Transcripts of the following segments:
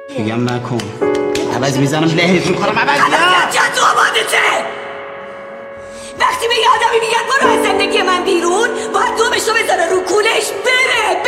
میگم نکن، عوض میزنم لهت میکنم. عوض چند تو آبادته. وقتی به یه آدمی میگن برو از زندگی من بیرون، باید دومشو بذاره رو کولش بره.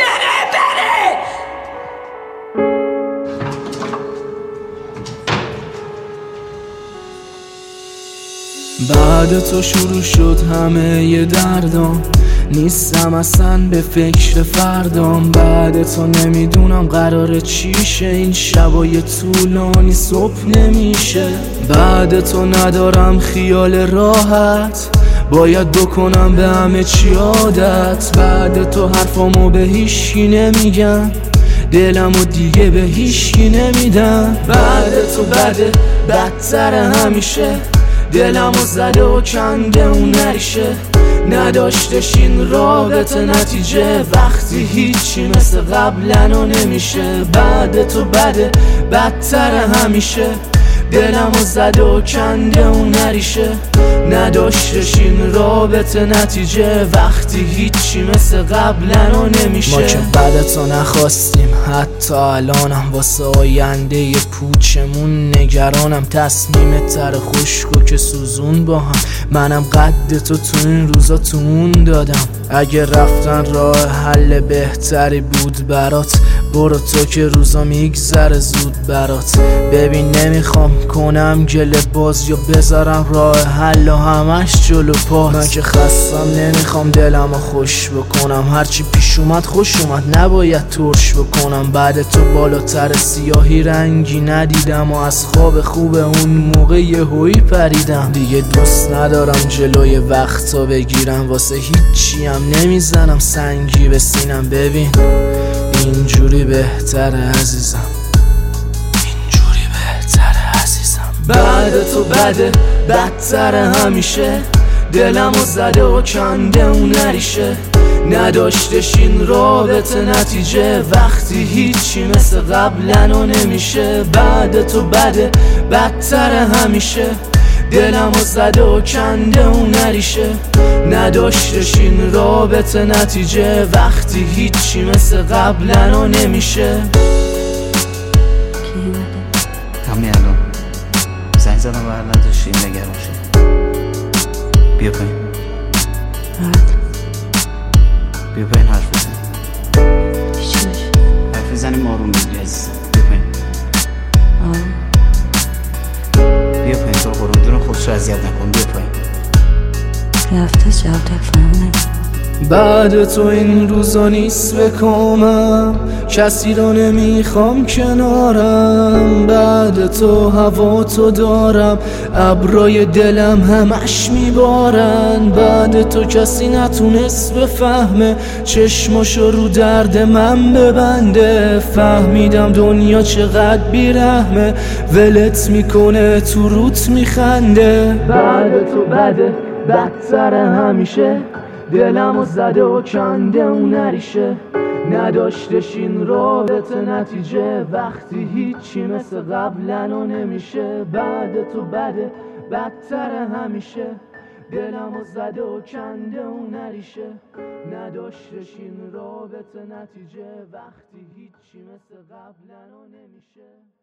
بعد تو شروع شد همه ی دردام، نیستم اصلا به فکر فردام. بعد تو نمیدونم قراره چیشه، این شبای طولانی صبح نمیشه. بعد تو ندارم خیال راحت، باید بکنم به همه چی عادت. بعد تو حرفامو به هیچکی نمیگم، دلمو دیگه به هیچکی نمیدم. بعد تو بده بدتر همیشه، دلمو زده و کنده اون نریشه. نداشتش این رابطه نتیجه، وقتی هیچی مثل قبلنو نمیشه. بعد تو بده بدتر همیشه، دلمو زده و کنده اون نریشه. نداشتش این رابطه نتیجه، وقتی هیچی مثل قبلنو نمیشه. ما که بعدتو نخواستیم، حتی الانم واسه آینده پوچمون نگرانم. تصمیم تر خشکو که سوزون با هم، منم قد تو این روزا تو اون دادم. اگه رفتن راه حل بهتری بود برات، برو تو که روزا میگذره زود برات. ببین نمیخوام کنم گله باز یا بذارم راه حل و همش جلو پات. من که خستم نمیخوام دلمو خوش بکنم، هرچی پیش اومد خوش اومد نباید ترش بکنم. بعد تو بالاتر سیاهی رنگی ندیدم و از خواب خوب اون موقع یهویی پریدم. دیگه دوست ندارم جلوی وقتا بگیرم، واسه هیچی هم نمیزنم سنگی به سینم. ببین اینجوری بهتره عزیزم، اینجوری بهتره عزیزم. بعد تو بده بدتر همیشه، دلمو زده و کنده اون نریشه. نداشتش این رابطه نتیجه، وقتی هیچی مثل قبلنو نمیشه. بعد تو بده بدتر همیشه، دلمو زده و کنده اون نریشه. نداشتش این رابطه نتیجه، وقتی هیچی مثل قبلنو نمیشه. همین الان زنگ زدم و نداشتیم نگران شد. بیا پایین، بیا پایین حرف بزن. حرف بزنیم آروم بگی عزیزم. بیا پایین، بیا پایین. تو قربون دارم خودشو اذیت نکن. بیا پایین. رفته جواب تلفنم نگه. بعد تو این روزا نیست بکامم، کسی رو نمیخوام کنارم. بعد تو هوا تو دارم، ابرای دلم همش میبارن. بعد تو کسی نتونست بفهمه، چشماشو رو درد من ببنده. فهمیدم دنیا چقدر بیرحمه، ولت میکنه تو روت میخنده. بعد تو بده بدتر همیشه، دلمو زده و کنده اون نریشه. نداشتش این رابطه نتیجه، وقتی هیچی مثل قبلنو نمیشه. بعد تو بده بدتر همیشه، دلمو زده و کنده اون نریشه. نداشتش این رابطه نتیجه، وقتی هیچی مثل قبلنو نمیشه.